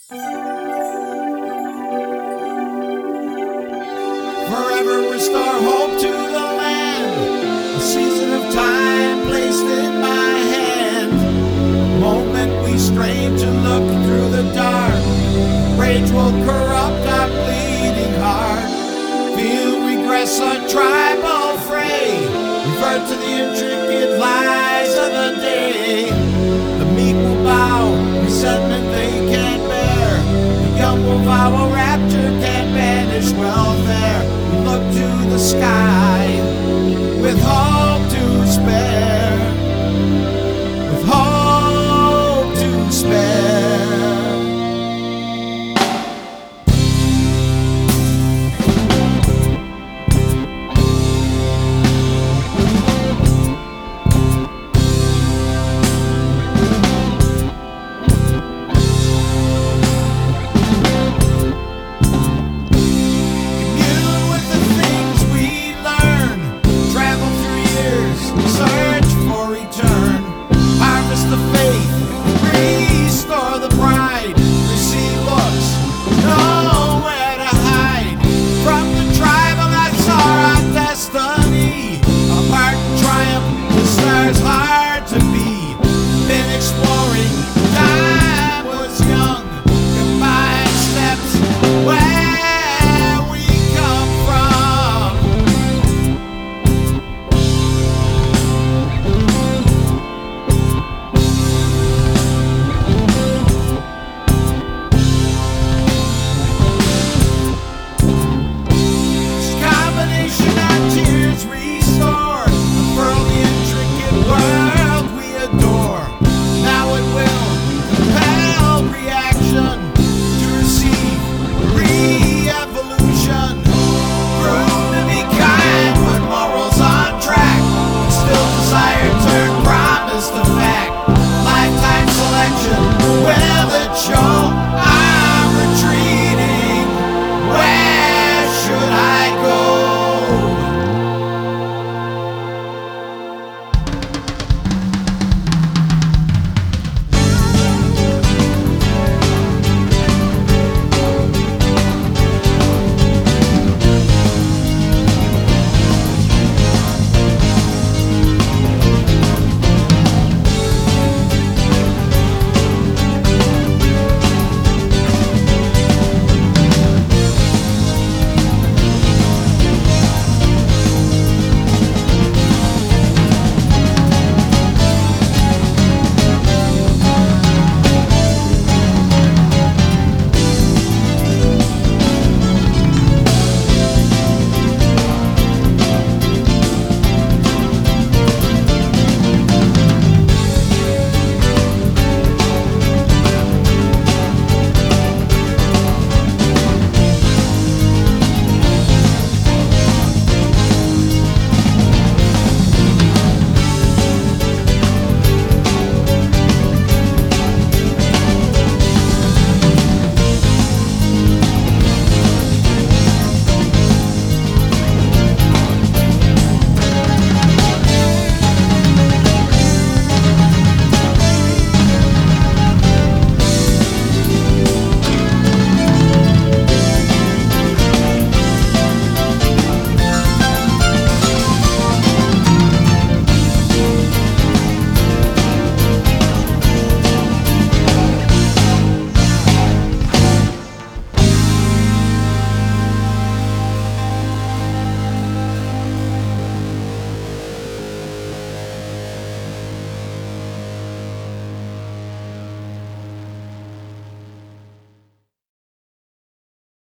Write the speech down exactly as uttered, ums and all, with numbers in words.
Forever restore hope to the land, a season of time placed in my hand. The moment we strain to look through the dark, rage will corrupt our bleeding heart. Feel regress a tribal fray, revert to the intricate lies of the day. The meek will bow, resentment they can't bear. The young will vow a rapture can't banish welfare. We look to the sky with hope to spare, with hope to spare. Search for return, harvest the faith, restore the pride, receive looks, nowhere to hide. From the tribal that's our destiny, apart in triumph, the stars hard to be. Been exploring, time was young, combined steps where we come from. Restore, unfurl the intricate world we adore. Now it will compel reaction to receive re-evolution. Prove to be kind, put morals on track. Still desire turn promise to